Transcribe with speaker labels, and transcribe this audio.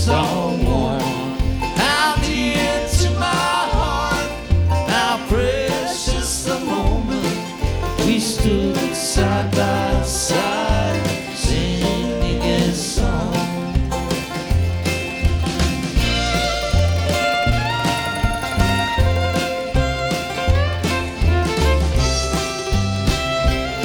Speaker 1: someone. How dear to my heart, how precious the moment we stood side by side.